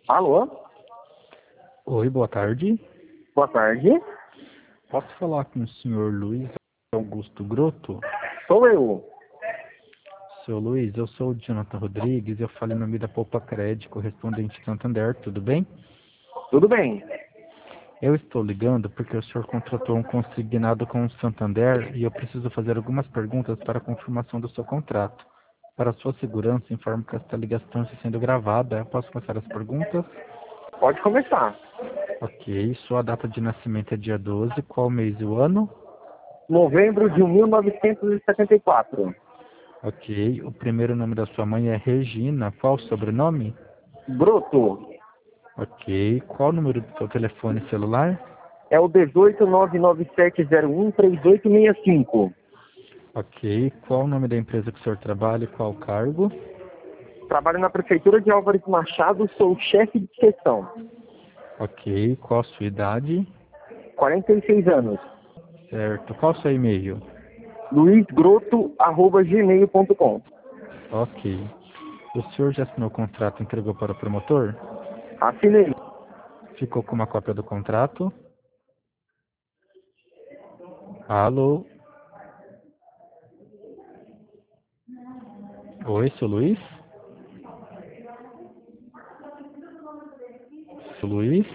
Alô? Oi, boa tarde. Boa tarde. Posso falar com o senhor Luiz Augusto Grotto? Sou eu. Seu Luiz, eu sou o Jonathan Rodrigues, eu falo em nome da Poupa Crédito, correspondente Santander, tudo bem? Tudo bem? Eu estou ligando porque o senhor contratou um consignado com o Santander e eu preciso fazer algumas perguntas para a confirmação do seu contrato. Para sua segurança, informo que esta ligação está sendo gravada. Posso começar as perguntas? Pode começar. Ok, sua data de nascimento é dia 12, qual mês e o ano? Novembro de 1974. Ok, o primeiro nome da sua mãe é Regina, qual o sobrenome? Broto. Ok, qual o número do seu telefone celular? É o 18997013865. Ok, qual o nome da empresa que o senhor trabalha e qual o cargo? Trabalho na Prefeitura de Álvares Machado, sou chefe de seção. Ok, qual a sua idade? 46 anos. Certo, qual o seu e-mail? luizgroto@gmail.com. Ok, o senhor já assinou o contrato e entregou para o promotor? Assinei. Ficou com uma cópia do contrato? Alô? Oi, seu Luiz? Seu Luiz?